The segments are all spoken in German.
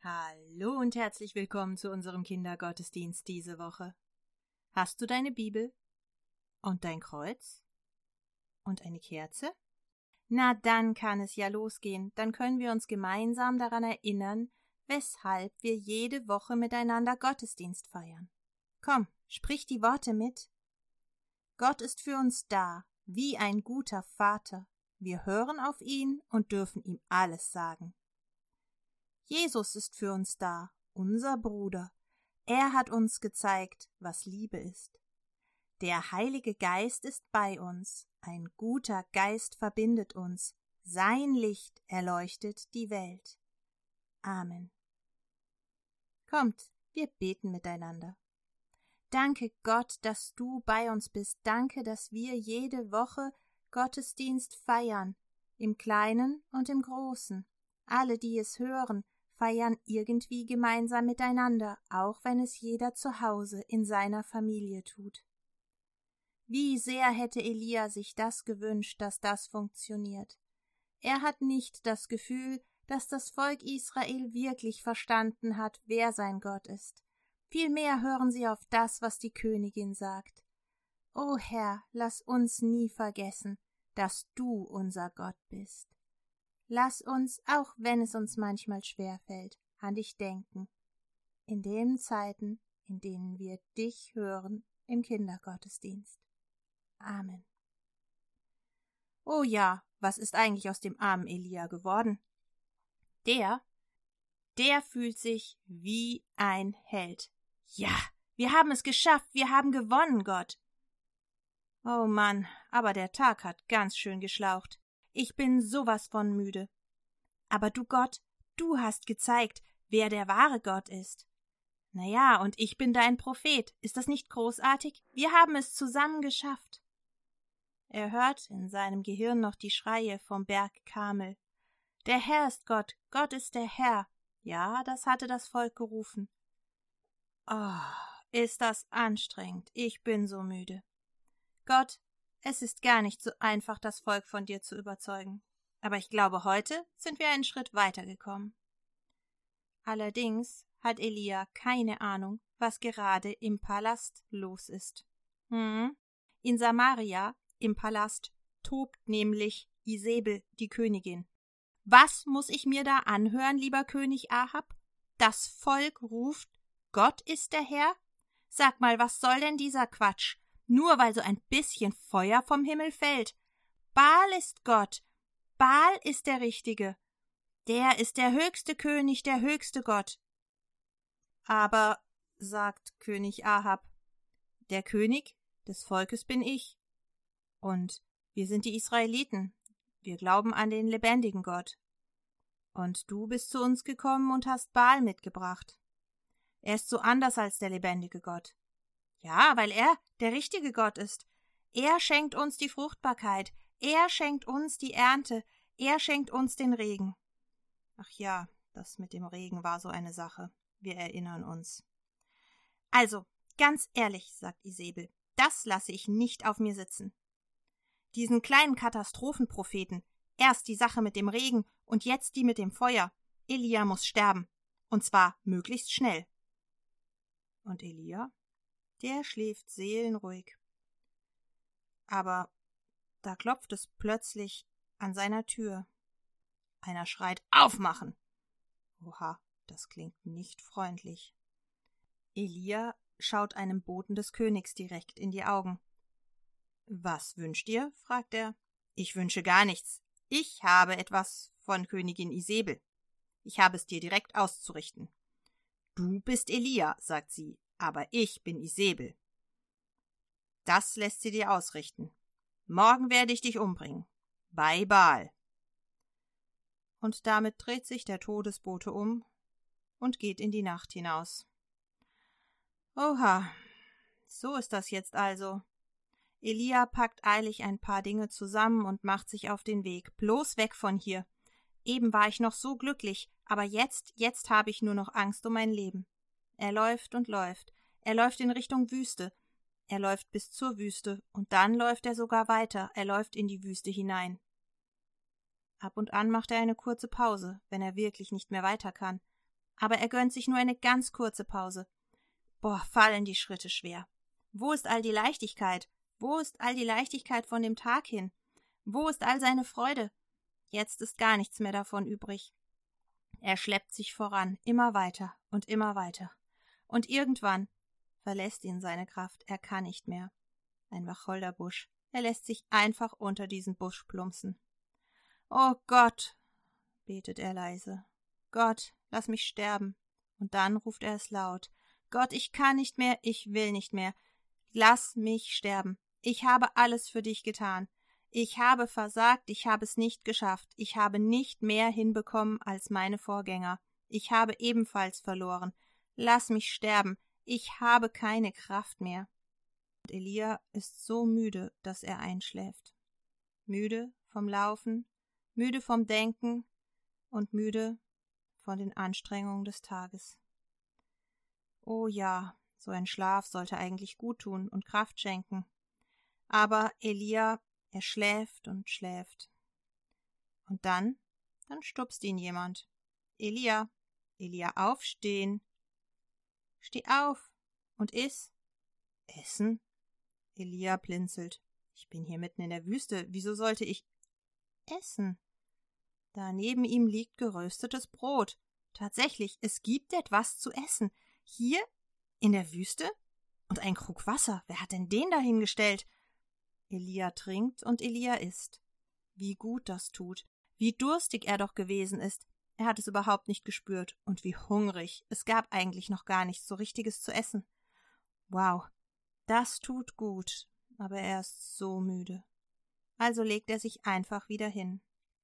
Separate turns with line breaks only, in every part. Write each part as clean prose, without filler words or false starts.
Hallo und herzlich willkommen zu unserem Kindergottesdienst diese Woche. Hast du deine Bibel? Und dein Kreuz? Und eine Kerze? Na, dann kann es ja losgehen. Dann können wir uns gemeinsam daran erinnern, weshalb wir jede Woche miteinander Gottesdienst feiern. Komm, sprich die Worte mit. Gott ist für uns da, wie ein guter Vater. Wir hören auf ihn und dürfen ihm alles sagen. Jesus ist für uns da, unser Bruder. Er hat uns gezeigt, was Liebe ist. Der Heilige Geist ist bei uns. Ein guter Geist verbindet uns. Sein Licht erleuchtet die Welt. Amen. Kommt, wir beten miteinander. Danke Gott, dass du bei uns bist. Danke, dass wir jede Woche Gottesdienst feiern, im Kleinen und im Großen. Alle, die es hören, feiern irgendwie gemeinsam miteinander, auch wenn es jeder zu Hause in seiner Familie tut. Wie sehr hätte Elia sich das gewünscht, dass das funktioniert. Er hat nicht das Gefühl, dass das Volk Israel wirklich verstanden hat, wer sein Gott ist. Vielmehr hören sie auf das, was die Königin sagt. O Herr, lass uns nie vergessen, dass du unser Gott bist. Lass uns, auch wenn es uns manchmal schwerfällt, an dich denken, in den Zeiten, in denen wir dich hören im Kindergottesdienst. Amen. Oh ja, was ist eigentlich aus dem armen Elia geworden? Der fühlt sich wie ein Held. Ja, wir haben es geschafft, wir haben gewonnen, Gott. Oh Mann, aber der Tag hat ganz schön geschlaucht. Ich bin sowas von müde. Aber du Gott, du hast gezeigt, wer der wahre Gott ist. Na ja, und ich bin dein Prophet. Ist das nicht großartig? Wir haben es zusammen geschafft. Er hört in seinem Gehirn noch die Schreie vom Berg Karmel. Der Herr ist Gott, Gott ist der Herr. Ja, das hatte das Volk gerufen. Oh, ist das anstrengend. Ich bin so müde. Gott, es ist gar nicht so einfach, das Volk von dir zu überzeugen. Aber ich glaube, heute sind wir einen Schritt weitergekommen. Allerdings hat Elia keine Ahnung, was gerade im Palast los ist. In Samaria, im Palast, tobt nämlich Isebel, die Königin. Was muss ich mir da anhören, lieber König Ahab? Das Volk ruft, Gott ist der Herr? Sag mal, was soll denn dieser Quatsch? Nur weil so ein bisschen Feuer vom Himmel fällt. Baal ist Gott. Baal ist der Richtige. Der ist der höchste König, der höchste Gott. Aber, sagt König Ahab, der König des Volkes bin ich. Und wir sind die Israeliten. Wir glauben an den lebendigen Gott. Und du bist zu uns gekommen und hast Baal mitgebracht. Er ist so anders als der lebendige Gott. Ja, weil er der richtige Gott ist. Er schenkt uns die Fruchtbarkeit. Er schenkt uns die Ernte. Er schenkt uns den Regen. Ach ja, das mit dem Regen war so eine Sache. Wir erinnern uns. Also, ganz ehrlich, sagt Isebel, das lasse ich nicht auf mir sitzen. Diesen kleinen Katastrophenpropheten, erst die Sache mit dem Regen und jetzt die mit dem Feuer. Elia muss sterben. Und zwar möglichst schnell. Und Elia? Der schläft seelenruhig. Aber da klopft es plötzlich an seiner Tür. Einer schreit, aufmachen! Oha, das klingt nicht freundlich. Elia schaut einem Boten des Königs direkt in die Augen. Was wünscht ihr? Fragt er. Ich wünsche gar nichts. Ich habe etwas von Königin Isebel. Ich habe es dir direkt auszurichten. Du bist Elia, sagt sie, aber ich bin Isebel. Das lässt sie dir ausrichten. Morgen werde ich dich umbringen. Bei Baal. Und damit dreht sich der Todesbote um und geht in die Nacht hinaus. Oha, so ist das jetzt also. Elia packt eilig ein paar Dinge zusammen und macht sich auf den Weg, bloß weg von hier. Eben war ich noch so glücklich, aber jetzt habe ich nur noch Angst um mein Leben. Er läuft und läuft. Er läuft in Richtung Wüste. Er läuft bis zur Wüste, und dann läuft er sogar weiter. Er läuft in die Wüste hinein. Ab und an macht er eine kurze Pause, wenn er wirklich nicht mehr weiter kann. Aber er gönnt sich nur eine ganz kurze Pause. Fallen die Schritte schwer. Wo ist all die Leichtigkeit? Wo ist all die Leichtigkeit von dem Tag hin? Wo ist all seine Freude? Jetzt ist gar nichts mehr davon übrig. Er schleppt sich voran, immer weiter und immer weiter. Und irgendwann verlässt ihn seine Kraft, er kann nicht mehr. Ein Wacholderbusch, er lässt sich einfach unter diesen Busch plumpsen. »Oh Gott«, betet er leise, »Gott, lass mich sterben.« Und dann ruft er es laut, »Gott, ich kann nicht mehr, ich will nicht mehr. Lass mich sterben. Ich habe alles für dich getan. Ich habe versagt, ich habe es nicht geschafft. Ich habe nicht mehr hinbekommen als meine Vorgänger. Ich habe ebenfalls verloren. Lass mich sterben. Ich habe keine Kraft mehr.« Und Elia ist so müde, dass er einschläft. Müde vom Laufen, müde vom Denken und müde von den Anstrengungen des Tages. Oh ja, so ein Schlaf sollte eigentlich gut tun und Kraft schenken. Aber Elia, er schläft und schläft. Und dann stupst ihn jemand. »Elia, Elia, aufstehen. Steh auf und iss.« »Essen?« Elia blinzelt. »Ich bin hier mitten in der Wüste. Wieso sollte ich essen?« Da neben ihm liegt geröstetes Brot. Tatsächlich, es gibt etwas zu essen. Hier in der Wüste? Und ein Krug Wasser. Wer hat denn den dahingestellt? Elia trinkt und Elia isst. Wie gut das tut. Wie durstig er doch gewesen ist. Er hat es überhaupt nicht gespürt. Und wie hungrig. Es gab eigentlich noch gar nichts so Richtiges zu essen. Wow, das tut gut. Aber er ist so müde. Also legt er sich einfach wieder hin.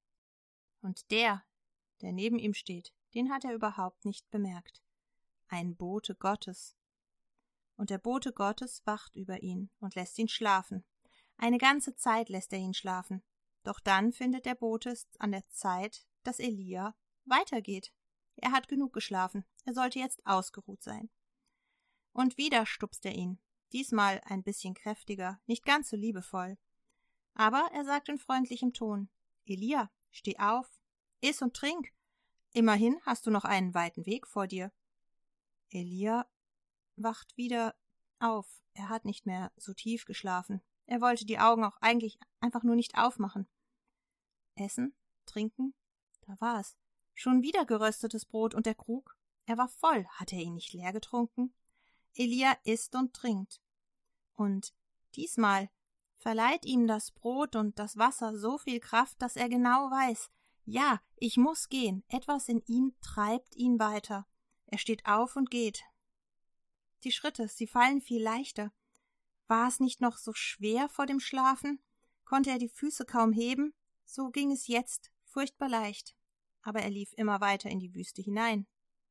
Und der neben ihm steht, den hat er überhaupt nicht bemerkt. Ein Bote Gottes. Und der Bote Gottes wacht über ihn und lässt ihn schlafen. Eine ganze Zeit lässt er ihn schlafen. Doch dann findet der Bote es an der Zeit, dass Elia weitergeht. Er hat genug geschlafen. Er sollte jetzt ausgeruht sein. Und wieder stupst er ihn. Diesmal ein bisschen kräftiger, nicht ganz so liebevoll. Aber er sagt in freundlichem Ton: »Elia, steh auf, iss und trink. Immerhin hast du noch einen weiten Weg vor dir.« Elia wacht wieder auf. Er hat nicht mehr so tief geschlafen. Er wollte die Augen auch eigentlich einfach nur nicht aufmachen. Essen, trinken, da war es. Schon wieder geröstetes Brot und der Krug. Er war voll. Hat er ihn nicht leer getrunken? Elia isst und trinkt. Und diesmal verleiht ihm das Brot und das Wasser so viel Kraft, dass er genau weiß, ja, ich muss gehen. Etwas in ihm treibt ihn weiter. Er steht auf und geht. Die Schritte, sie fallen viel leichter. War es nicht noch so schwer vor dem Schlafen? Konnte er die Füße kaum heben? So ging es jetzt, furchtbar leicht. Aber er lief immer weiter in die Wüste hinein.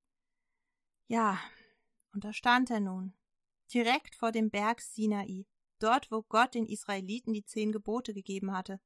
Ja, und da stand er nun, direkt vor dem Berg Sinai, dort, wo Gott den Israeliten die 10 Gebote gegeben hatte.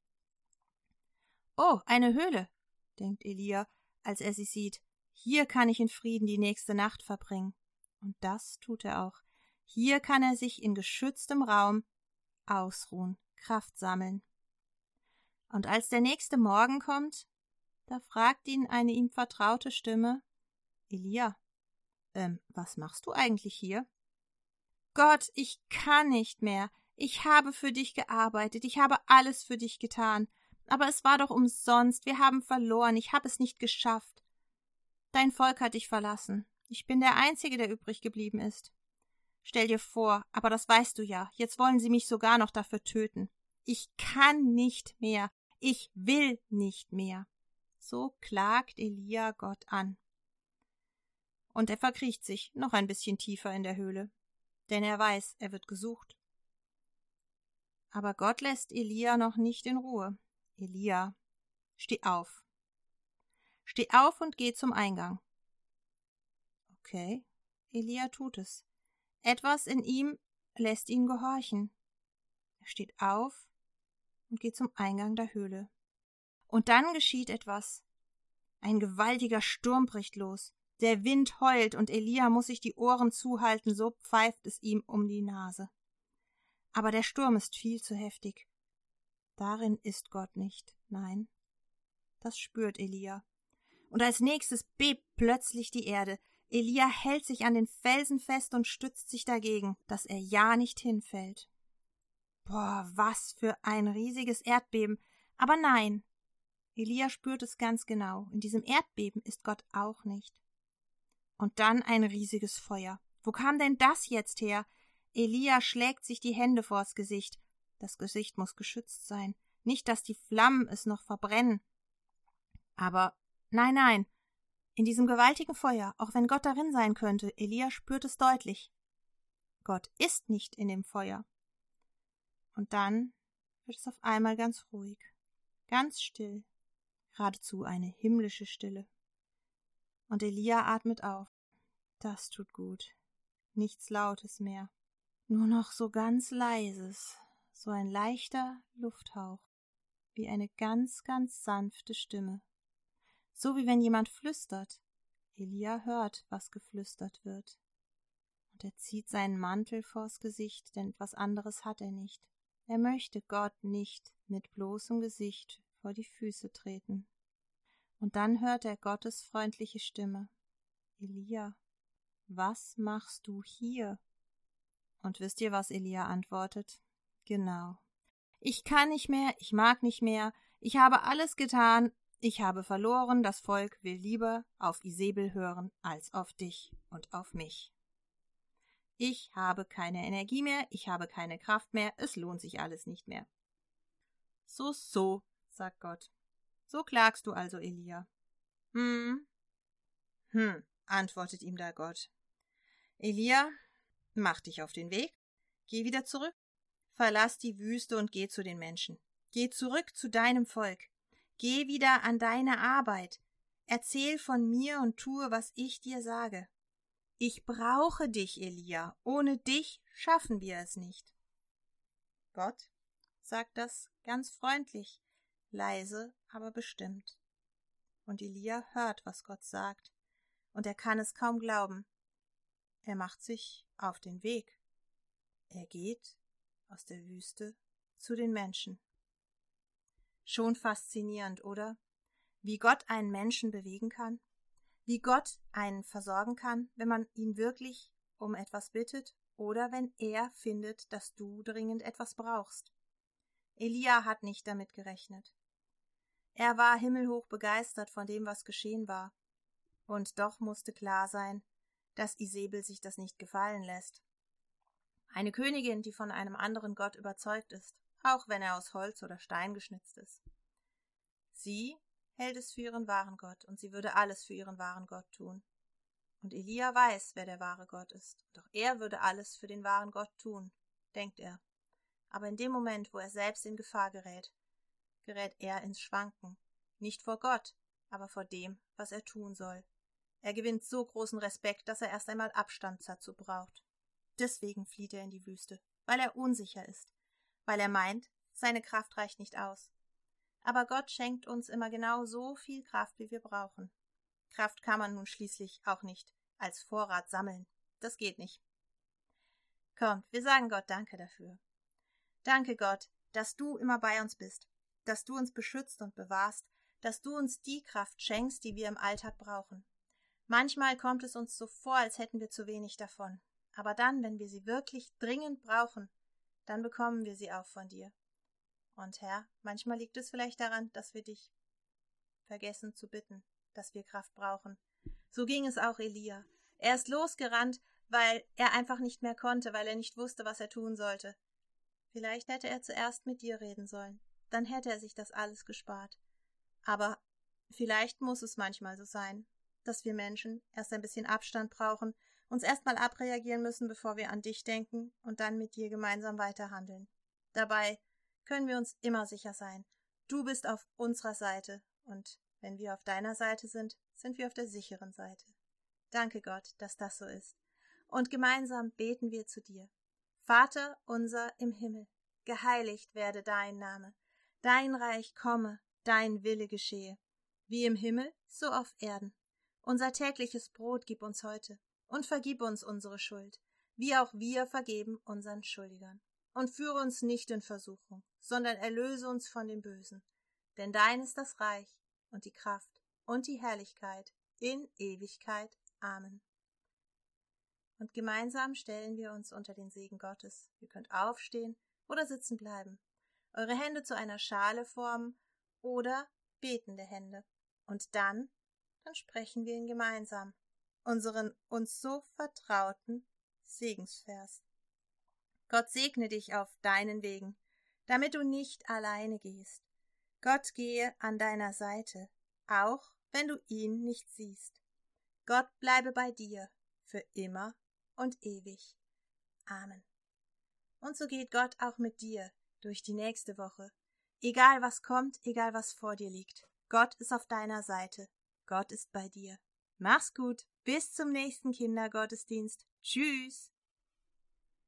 »Oh, eine Höhle«, denkt Elia, als er sie sieht. »Hier kann ich in Frieden die nächste Nacht verbringen.« Und das tut er auch. Hier kann er sich in geschütztem Raum ausruhen, Kraft sammeln. Und als der nächste Morgen kommt, da fragt ihn eine ihm vertraute Stimme: »Elia, was machst du eigentlich hier?« »Gott, ich kann nicht mehr. Ich habe für dich gearbeitet, ich habe alles für dich getan. Aber es war doch umsonst, wir haben verloren, ich habe es nicht geschafft. Dein Volk hat dich verlassen. Ich bin der Einzige, der übrig geblieben ist. Stell dir vor, aber das weißt du ja, jetzt wollen sie mich sogar noch dafür töten. Ich kann nicht mehr, ich will nicht mehr.« So klagt Elia Gott an. Und er verkriecht sich noch ein bisschen tiefer in der Höhle, denn er weiß, er wird gesucht. Aber Gott lässt Elia noch nicht in Ruhe. »Elia, steh auf. Steh auf und geh zum Eingang.« Okay, Elia tut es. Etwas in ihm lässt ihn gehorchen. Er steht auf und geht zum Eingang der Höhle. Und dann geschieht etwas. Ein gewaltiger Sturm bricht los. Der Wind heult und Elia muss sich die Ohren zuhalten, so pfeift es ihm um die Nase. Aber der Sturm ist viel zu heftig. Darin ist Gott nicht, nein. Das spürt Elia. Und als nächstes bebt plötzlich die Erde. Elia hält sich an den Felsen fest und stützt sich dagegen, dass er ja nicht hinfällt. Boah, was für ein riesiges Erdbeben. Aber nein, Elia spürt es ganz genau. In diesem Erdbeben ist Gott auch nicht. Und dann ein riesiges Feuer. Wo kam denn das jetzt her? Elia schlägt sich die Hände vors Gesicht. Das Gesicht muss geschützt sein. Nicht, dass die Flammen es noch verbrennen. Aber nein, in diesem gewaltigen Feuer, auch wenn Gott darin sein könnte, Elia spürt es deutlich. Gott ist nicht in dem Feuer. Und dann wird es auf einmal ganz ruhig, ganz still, geradezu eine himmlische Stille. Und Elia atmet auf. Das tut gut. Nichts Lautes mehr. Nur noch so ganz leises, so ein leichter Lufthauch, wie eine ganz, ganz sanfte Stimme. So wie wenn jemand flüstert. Elia hört, was geflüstert wird. Und er zieht seinen Mantel vors Gesicht, denn etwas anderes hat er nicht. Er möchte Gott nicht mit bloßem Gesicht vor die Füße treten. Und dann hört er Gottes freundliche Stimme. Elia, was machst du hier? Und wisst ihr, was Elia antwortet? Genau. Ich kann nicht mehr, ich mag nicht mehr, ich habe alles getan, ich habe verloren, das Volk will lieber auf Isebel hören als auf dich und auf mich. Ich habe keine Energie mehr, ich habe keine Kraft mehr, es lohnt sich alles nicht mehr. So, sagt Gott. So klagst du also, Elia. Antwortet ihm da Gott. Elia, mach dich auf den Weg, geh wieder zurück, verlass die Wüste und geh zu den Menschen. Geh zurück zu deinem Volk, geh wieder an deine Arbeit, erzähl von mir und tue, was ich dir sage. Ich brauche dich, Elia, ohne dich schaffen wir es nicht. Gott sagt das ganz freundlich, leise, aber bestimmt. Und Elia hört, was Gott sagt, und er kann es kaum glauben. Er macht sich auf den Weg. Er geht aus der Wüste zu den Menschen. Schon faszinierend, oder? Wie Gott einen Menschen bewegen kann, wie Gott einen versorgen kann, wenn man ihn wirklich um etwas bittet oder wenn er findet, dass du dringend etwas brauchst. Elia hat nicht damit gerechnet. Er war himmelhoch begeistert von dem, was geschehen war. Und doch musste klar sein, dass Isebel sich das nicht gefallen lässt. Eine Königin, die von einem anderen Gott überzeugt ist, auch wenn er aus Holz oder Stein geschnitzt ist. Sie hält es für ihren wahren Gott und sie würde alles für ihren wahren Gott tun. Und Elia weiß, wer der wahre Gott ist. Doch er würde alles für den wahren Gott tun, denkt er. Aber in dem Moment, wo er selbst in Gefahr gerät, gerät er ins Schwanken. Nicht vor Gott, aber vor dem, was er tun soll. Er gewinnt so großen Respekt, dass er erst einmal Abstand dazu braucht. Deswegen flieht er in die Wüste, weil er unsicher ist, weil er meint, seine Kraft reicht nicht aus. Aber Gott schenkt uns immer genau so viel Kraft, wie wir brauchen. Kraft kann man nun schließlich auch nicht als Vorrat sammeln. Das geht nicht. Kommt, wir sagen Gott Danke dafür. Danke Gott, dass du immer bei uns bist, dass du uns beschützt und bewahrst, dass du uns die Kraft schenkst, die wir im Alltag brauchen. Manchmal kommt es uns so vor, als hätten wir zu wenig davon. Aber dann, wenn wir sie wirklich dringend brauchen, dann bekommen wir sie auch von dir. Und Herr, manchmal liegt es vielleicht daran, dass wir dich vergessen zu bitten, dass wir Kraft brauchen. So ging es auch Elia. Er ist losgerannt, weil er einfach nicht mehr konnte, weil er nicht wusste, was er tun sollte. Vielleicht hätte er zuerst mit dir reden sollen. Dann hätte er sich das alles gespart. Aber vielleicht muss es manchmal so sein, dass wir Menschen erst ein bisschen Abstand brauchen, uns erstmal abreagieren müssen, bevor wir an dich denken und dann mit dir gemeinsam weiterhandeln. Dabei können wir uns immer sicher sein. Du bist auf unserer Seite und wenn wir auf deiner Seite sind, sind wir auf der sicheren Seite. Danke Gott, dass das so ist. Und gemeinsam beten wir zu dir. Vater unser im Himmel, geheiligt werde dein Name. Dein Reich komme, dein Wille geschehe. Wie im Himmel, so auf Erden. Unser tägliches Brot gib uns heute und vergib uns unsere Schuld, wie auch wir vergeben unseren Schuldigern. Und führe uns nicht in Versuchung, sondern erlöse uns von dem Bösen. Denn dein ist das Reich und die Kraft und die Herrlichkeit in Ewigkeit. Amen. Und gemeinsam stellen wir uns unter den Segen Gottes. Ihr könnt aufstehen oder sitzen bleiben, eure Hände zu einer Schale formen oder betende Hände. Und dann sprechen wir ihn gemeinsam, unseren uns so vertrauten Segensvers. Gott segne dich auf deinen Wegen, damit du nicht alleine gehst. Gott gehe an deiner Seite, auch wenn du ihn nicht siehst. Gott bleibe bei dir für immer und ewig. Amen. Und so geht Gott auch mit dir durch die nächste Woche. Egal was kommt, egal was vor dir liegt. Gott ist auf deiner Seite. Gott ist bei dir. Mach's gut. Bis zum nächsten Kindergottesdienst. Tschüss.